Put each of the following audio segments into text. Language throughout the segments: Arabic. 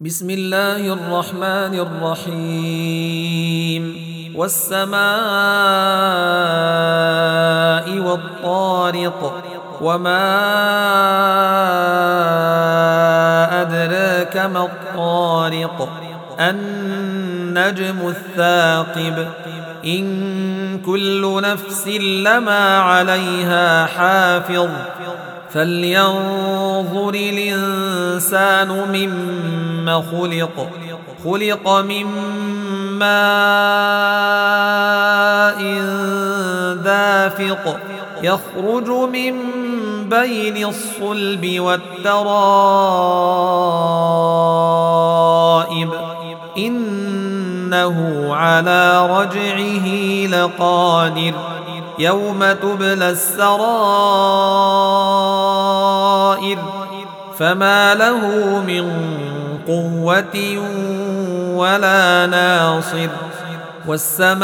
بسم الله الرحمن الرحيم والسماء والطارق وما أدراك ما الطارق النجم الثاقب إن كل نفس لما عليها حافظ فلينظر الإنسان مما خلق من ماء دافق يخرج من بين الصلب والترائب إنه على رجعه لقادر يوم تبلى السرائر فما له من قوة ولا ناصر والسماء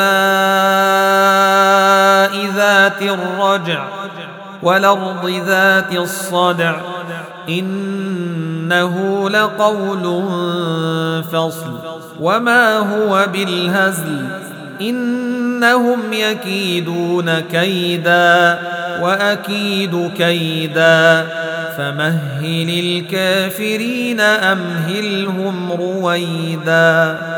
ذات الرجع والأرض ذات الصدع إنه لقول فصل وما هو بالهزل إنهم يكيدون كيدا وأكيد كيدا فمهل الكافرين أمهلهم رويدا.